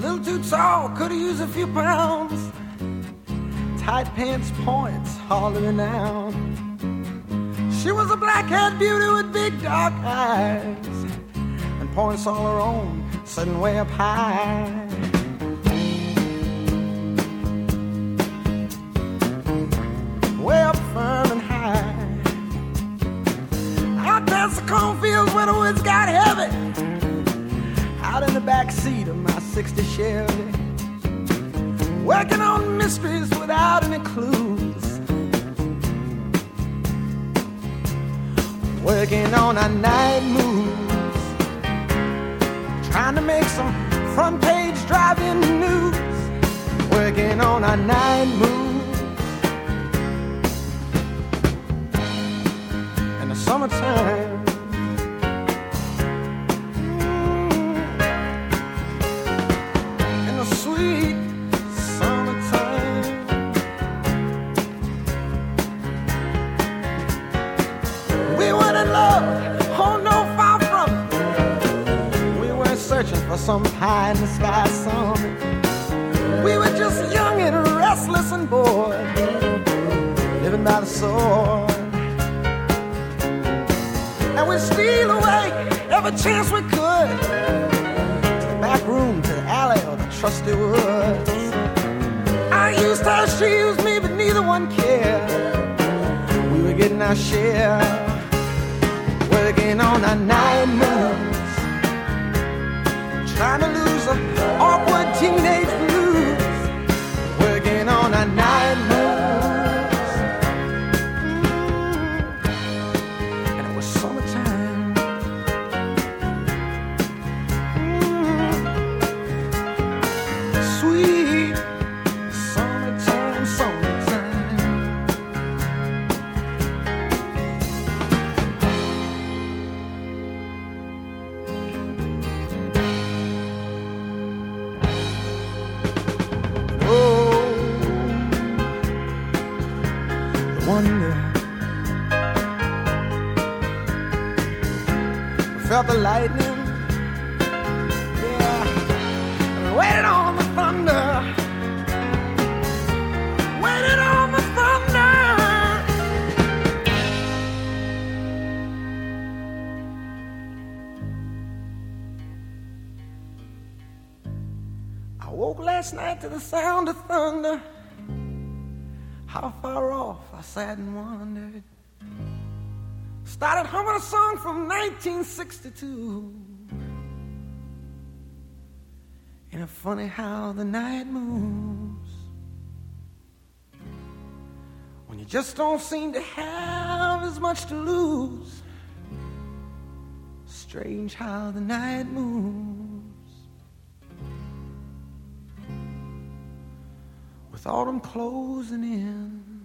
little too tall, could've used a few pounds. Tight pants points, hardly renowned. She was a black-haired beauty with big dark eyes, and points all her own, sitting way up high. Way up firm and high. Out past the cornfields where the woods got heavy. Out in the back seat of my '60 Chevy, working on mysteries without any clues, working on our night moves, trying to make some front page driving news, working on our night moves. In the summertime, sweet summertime, we weren't in love, oh no, far from it. We weren't searching for some pie in the sky summit. We were just young and restless and bored, living by the sword. And we'd steal away every chance we could, to the back room, to the alley, or the trusty woods. I used her, she used me, but neither one cared. We were getting our share, working on our night moves, trying to lose the awkward teenage blues, working on our night moves. And it was summertime. Sweet summertime, summertime. Oh, the wonder. We felt the lightning. Waited on the thunder, waited on the thunder. I woke last night to the sound of thunder. How far off I sat and wondered. Started humming a song from 1962. Ain't it funny how the night moves, when you just don't seem to have as much to lose. Strange how the night moves, with autumn closing in.